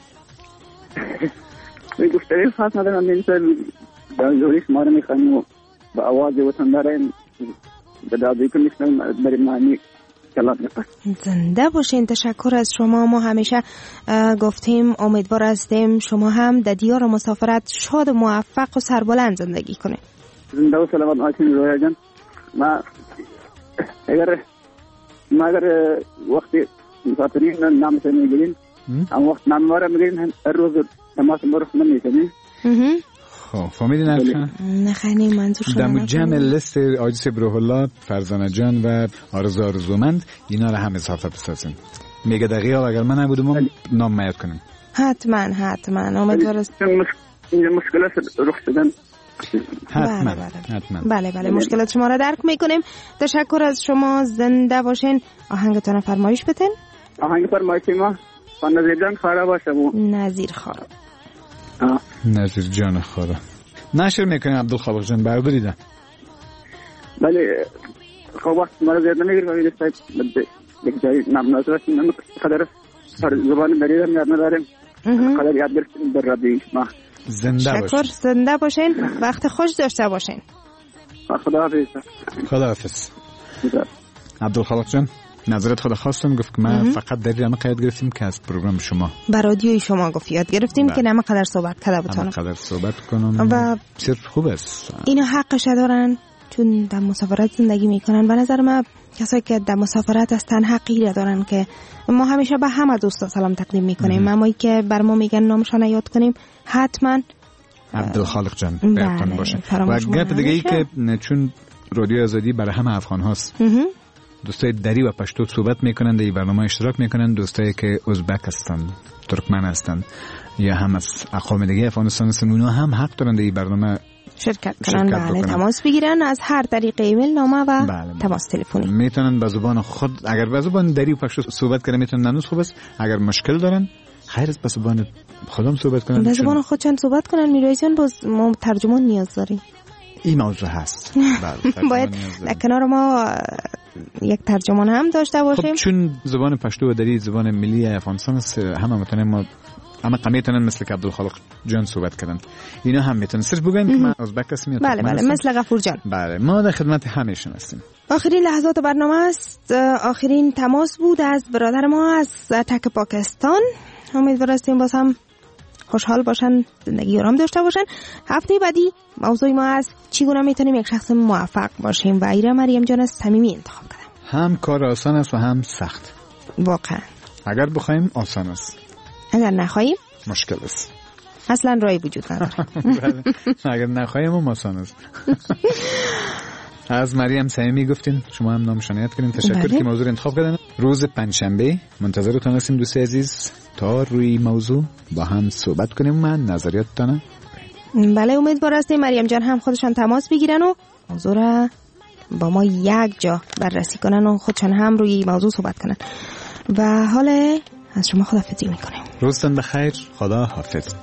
[SPEAKER 9] گفتنی خاص ندارم امین صاحب در جوریش ما رو میخوایم و با آواز وطن داریم به دادوی کنیشنم برای معنی کلام میکنم.
[SPEAKER 4] زنده باشین تشکر از شما. ما همیشه گفتیم امیدوار هستیم شما هم در دیار مسافرت شاد و موفق و سربلند زندگی کنید.
[SPEAKER 9] زنده و سلامت باشین رویا جان. ما اگر ما اگر وقتی مسافرین نامش میگیرین هم وقت نامواره میگیرین هر روز تماس مرخ نمیکنین.
[SPEAKER 2] خب فهمیدین الان؟
[SPEAKER 4] نخنی منظور شما
[SPEAKER 2] در جمع لیست آجیس بروح الله فرزانه جان و آرزو آرزومند اینا رو هم اضافه بسازیم. میگه دقیقه اگر من نبودم نام میاد کنیم.
[SPEAKER 4] حتما حتما امیدوار است.
[SPEAKER 9] این مشکلات رخ دادن
[SPEAKER 2] حتما
[SPEAKER 4] بله بله.
[SPEAKER 2] حتما.
[SPEAKER 4] بله بله مشکلات شما را درک میکنیم. تشکر از شما، زنده باشین. آهنگتون فرمایش بتین.
[SPEAKER 9] آهنگ فرمایش ما با نظیر جان خارا باشه.
[SPEAKER 4] نظیر خارا.
[SPEAKER 2] نظیر جان خارا نشر میکنیم. عبدالخالق جان برداریدن.
[SPEAKER 9] بله خب وقت مرا زیاد نمیگیرم. ولی سایت یک جایی نمنازه هستیم. نمی قدر زبان دریدم یاد نداریم. قدر یاد گرفتیم در رابطه ما.
[SPEAKER 2] زنده باشین.
[SPEAKER 4] شکر، زنده باشین. وقت خوش داشته باشین.
[SPEAKER 9] خدا حافظ.
[SPEAKER 2] خدا حافظ. عبدالخالق جان نظرت خدا خواستم گفت که ما فقط در جمع قید گرفتیم که از پروگرام شما
[SPEAKER 4] بر رادیوی شما گفت یاد گرفتیم
[SPEAKER 2] بله.
[SPEAKER 4] که نمه قدر صحبت کرده بتونم
[SPEAKER 2] نمه قدر صحبت کنم و بسیار خوب است.
[SPEAKER 4] اینا حقش دارن چون در مسافرت زندگی میکنن. به نظر من کسایی که در مسافرت هستن حقی دارن که ما همیشه به همه دوستا سلام تقدیم میکنیم. اما ای که بر ما میگن نامشان یاد کنیم حتما
[SPEAKER 2] عبدالخالق جان بله. باشه. و گپ دیگه ای که چون رادیو آزادی برای همه افغان هاست، دوستای دری و پشتو صحبت میکنند، در این برنامه اشتراک میکنند. دوستایی که ازبک هستند، ترکمن هستند یا هم از اقوام دیگه افغانستان هستند، اونا هم حق دارند در این برنامه
[SPEAKER 4] شرکت کنند. بله تماس بگیرن از هر طریق ایمیل، نامه و بله. تماس تلفنی.
[SPEAKER 2] میتونن به زبان خود، اگر به زبان دری و پشتو صحبت کنن میتونن، ننوز خوب است. اگر مشکل دارن خیر است به زبان خودم صحبت کنن.
[SPEAKER 4] به زبان خود چند صحبت کنن. میرایزیان باز ما ترجمان نیاز داریم. این
[SPEAKER 2] موضوع هست.
[SPEAKER 4] بله باید در کنار ما یک ترجمان هم داشته باشیم.
[SPEAKER 2] خب چون زبان پشتو و دری زبان ملی افغانستان است، همه میتونن ما اما قمیتونن مثل که عبدالخالق جان صحبت کردن. اینا هم میتونن صرف بگن که من ازبک هستم.
[SPEAKER 4] بله بله مثل غفور جان.
[SPEAKER 2] بله ما در خدمت همهشون هستیم.
[SPEAKER 4] آخرین لحظات برنامه است. آخرین تماس بود از برادر ما از تک پاکستان. امیدوار هستیم باز هم خوشحال باشن، زندگی آرام داشته باشن. هفته بعدی موضوع ما از چگونه میتونیم یک شخص موفق باشیم و ایره مریم جان صمیمی انتخاب کردم.
[SPEAKER 2] هم کار آسان است و هم سخت.
[SPEAKER 4] واقعا
[SPEAKER 2] اگر بخوایم آسان است،
[SPEAKER 4] اگر نخواهیم
[SPEAKER 2] مشکل است.
[SPEAKER 4] اصلا راهی وجود نداره.
[SPEAKER 2] اگر نخواهیم هم آسان است. از مریم صمیمی گفتین، شما هم نامشان یاد کردین. تشکر که موضوع انتخاب کردن. روز پنجشنبه منتظرتون هستیم دوست عزیز تا روی موضوع با هم صحبت کنیم. من نظریاتتان
[SPEAKER 4] بله امیدوار هستیم مریم جان هم خودشان تماس بگیرن و موضوع را با ما یک جا بررسی کنن و خودشان هم روی موضوع صحبت کنن. و حالا از شما خداحافظی میکنیم.
[SPEAKER 2] روزتان بخیر. خدا حافظ.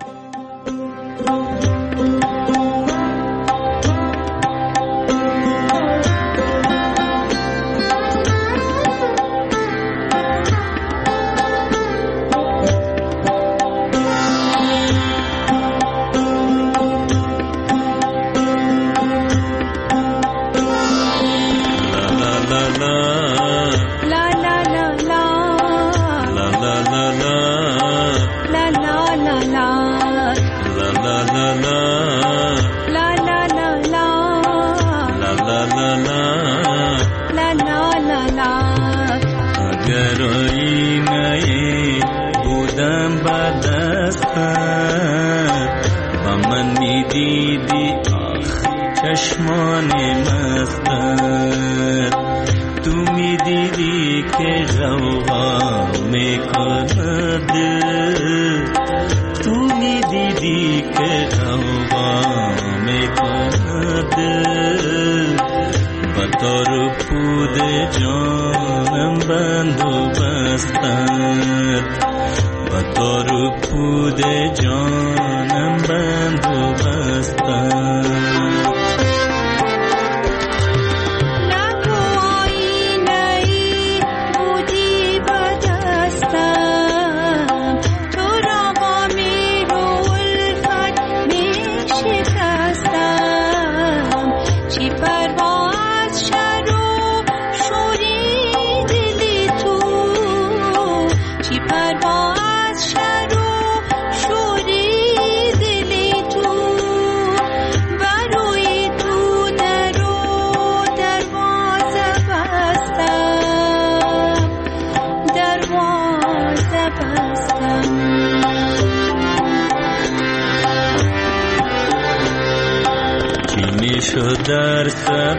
[SPEAKER 7] در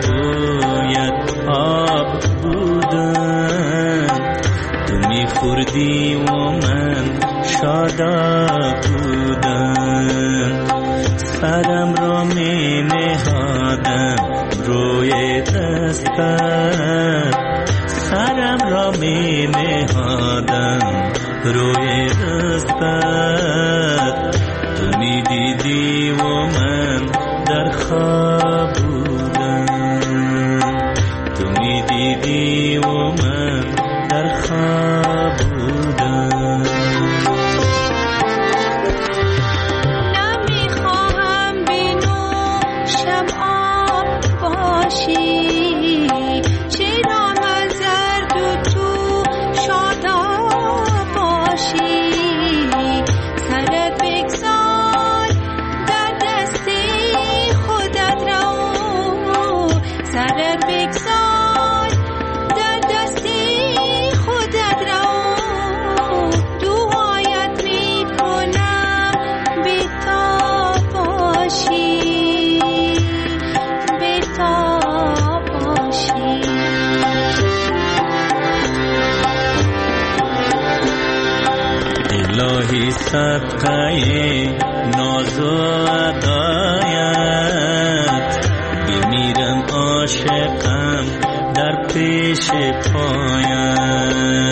[SPEAKER 7] سبویت آب بودم، تو میخوردی و من شاداب بودم. سرم را می نهادم روی دستت، سرم را می نهادم روی دستت. تو می دیدی و من در خواب بودم، تو می دیدی و من در خواب بودم.
[SPEAKER 5] نمیخواهم بینو شب آب باشی، چرا من زرد و تو شاداب باشی. سرت بگذار در دستی خودت رو، سرت بگذار در دستی خودت رو. دعایت میکنم بی‌تاب باشی، بی‌تاب باشی.
[SPEAKER 7] الهی صدقه ناز و ادایت، بمیرم عاشقم در پیش پایت.